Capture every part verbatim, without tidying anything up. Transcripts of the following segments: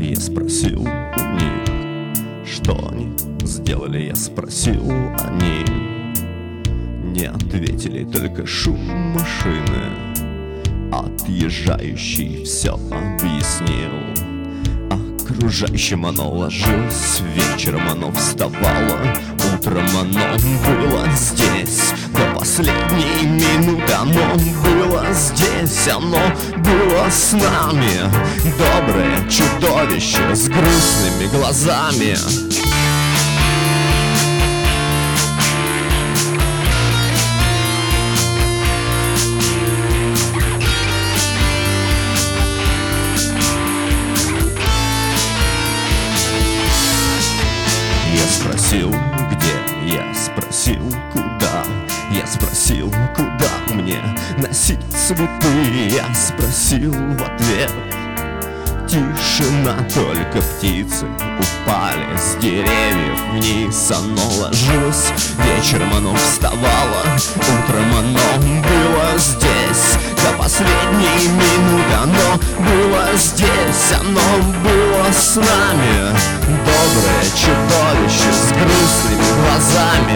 Я спросил у них, что они сделали. Я спросил, они не ответили, только шум машины отъезжающий все объяснил. Окружающим оно ложилось, вечером оно вставало, утром оно было здесь. До последней минуты оно было здесь, оно было с нами. Доброе чудовище с грустными глазами. Я спросил, где, я спросил, куда. Я спросил, куда мне носить цветы. Я спросил в ответ. Тишина, только птицы упали с деревьев вниз. Оно ложилось, вечером оно вставало, утром оно было здесь. До последней минуты оно было здесь, оно было с нами. Доброе чудовище с грустными глазами.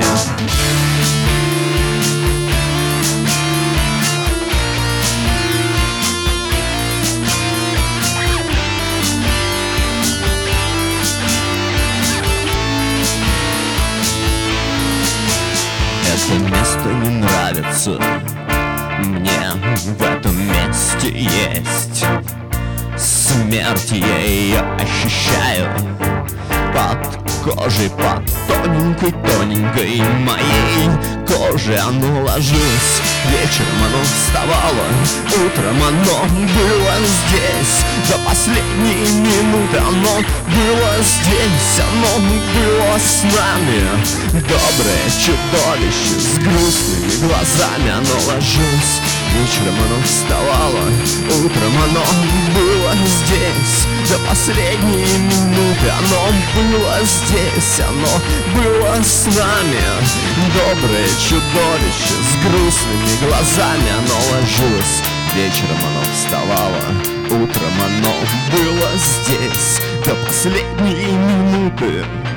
Это место не нравится мне, в этом месте есть смерть, я ее ощущаю под кожей, под тоненькой-тоненькой моей коже. Оно ложилось, вечером оно вставало, утром оно было здесь. До последней минуты оно было здесь, оно было с нами. Доброе чудовище с грустными глазами. Оно ложилось, вечером оно вставало, утром оно было здесь. До последней минуты оно было здесь, оно было с нами. Доброе чудовище с грустными глазами. Оно ложилось, вечером оно вставало, утром оно было здесь. До последней минуты.